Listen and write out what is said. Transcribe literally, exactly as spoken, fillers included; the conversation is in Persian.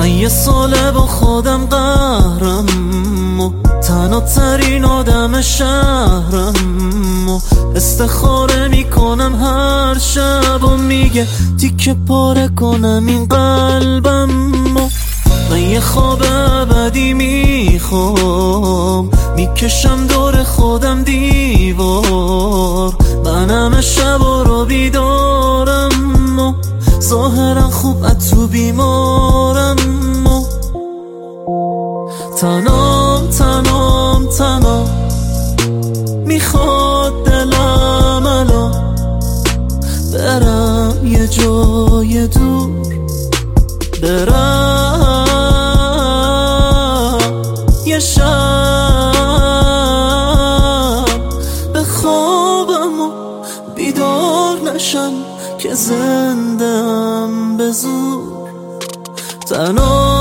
من یه ساله با خودم قهرم و تنها ترین آدم شهرم و استخاره میکنم هر شب و میگه تیکه پاره کنم این قلبم و من یه خواب ابدی میخوام میکشم دور خودم دیوار من همه شبا رو بیدارم و ظاهرا خوب اتو بیمارم و تنام تنام تنام میخواد دلم الان برم یه جای دور برم یه شب بخوابم و بیدار نشم که زندم به زور تنها